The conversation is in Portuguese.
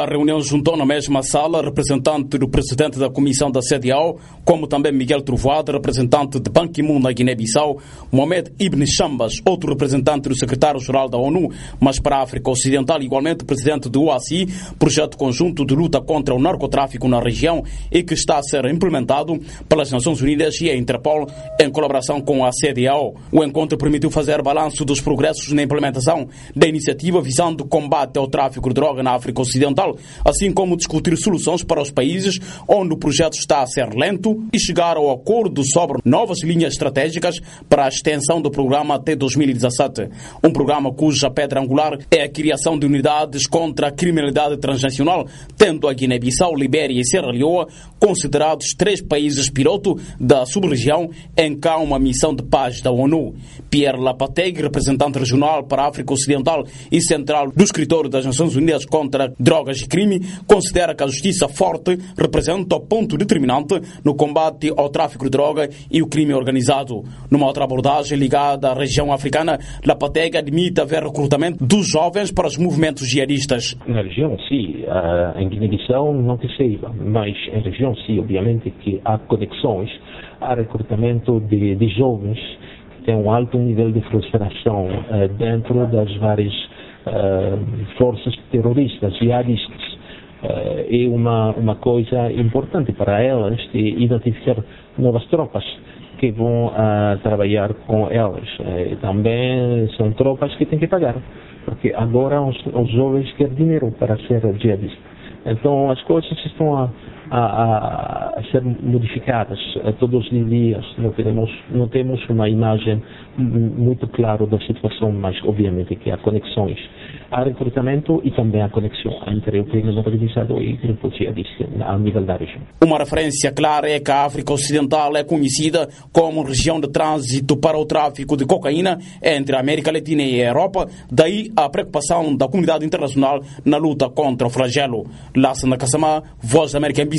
reunião juntou na mesma sala representante do presidente da comissão da CEDEAO, como também Miguel Trovoada, representante de Ban Ki-moon na Guiné-Bissau, Mohamed Ibn Chambas, outro representante do secretário-geral da ONU, mas para a África Ocidental, igualmente presidente do OACI, projeto conjunto de luta contra o narcotráfico na região e que está a ser implementado pelas Nações Unidas e a Interpol em colaboração com a CEDEAO. O encontro permitiu fazer balanço dos progressos na implementação da iniciativa visando o combate ao tráfico de droga na África Ocidental, assim como discutir soluções para os países onde o projeto está a ser lento e chegar ao acordo sobre novas linhas estratégicas para a extensão do programa até 2017. Um programa cuja pedra angular é a criação de unidades contra a criminalidade transnacional, tendo a Guiné-Bissau, Libéria e Serra Leoa considerados 3 países piloto da sub-região em que há uma missão de paz da ONU. Pierre Lapateg, representante regional para a África Ocidental e central do escritório das Nações Unidas contra drogas e crime, considera que a justiça forte representa o ponto determinante no combate ao tráfico de droga e o crime organizado. Numa outra abordagem ligada à região africana, Lapateg admite haver recrutamento dos jovens para os movimentos jihadistas. Na região, sim. Em Guiné-Bissau não que saiba, mas em região, sim, obviamente que há conexões, há recrutamento de jovens que têm um alto nível de frustração dentro das várias forças terroristas, jihadistas. É uma coisa importante para elas de identificar novas tropas que vão trabalhar com elas. Também são tropas que têm que pagar, porque agora os jovens querem dinheiro para ser jihadistas. Então as coisas estão a ser modificadas todos os dias. Não temos uma imagem muito clara da situação, mas obviamente que há conexões. Há recrutamento e também há conexão entre o crime organizado e o grupo jihadista a nível da região. Uma referência clara é que a África Ocidental é conhecida como região de trânsito para o tráfico de cocaína entre a América Latina e a Europa, daí a preocupação da comunidade internacional na luta contra o flagelo. Lassana Kassamá, Voz da América em